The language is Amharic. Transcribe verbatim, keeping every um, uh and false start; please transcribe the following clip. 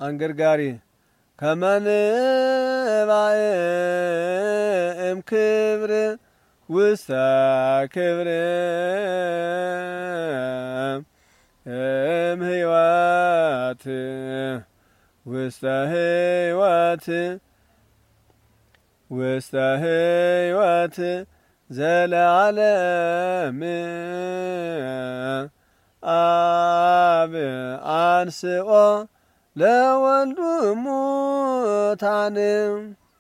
አንገርጋሪ ከመንባእም ክብር ውስተ ክብር እም ሕይወት ውስተ ሕይወት ውስተ ሕይወት ዘለዓለም አብ አንስኦ ለወልዱ ሙታን